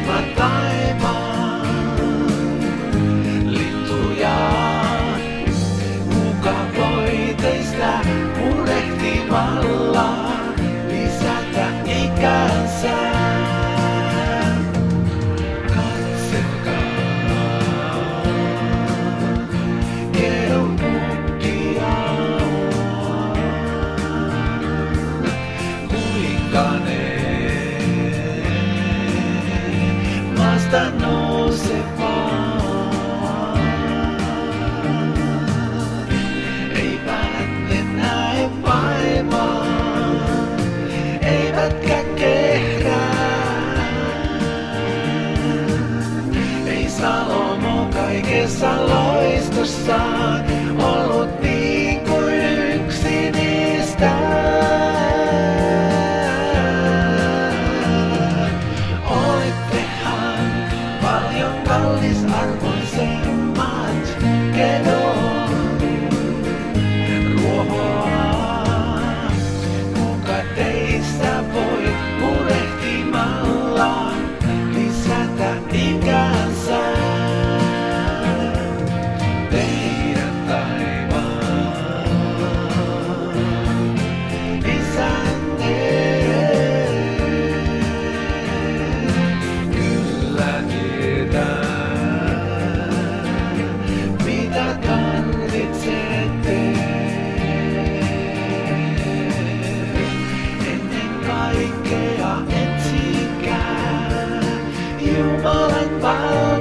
mä taivaan lintuja. Kuka voi teistä murehtimalla lisätä ikänsä? Katselkaa kerpukkia, kuinka ne maasta nousevaa. Eivät ne näe vaivaa, eivätkä kehrää. Ei Salomo kaikessa loistossaan ollut niin kuin yksi niistä. Olittehan paljon kallisarvoisemmat kedon ruohoa. Kuka teistä voi murehtimalla lisätä ikänsä? Teidän taivaan isänne kyllä tietää, mitä tarvitsette. Ennen kaikkea etsikää Jumalan valtaa.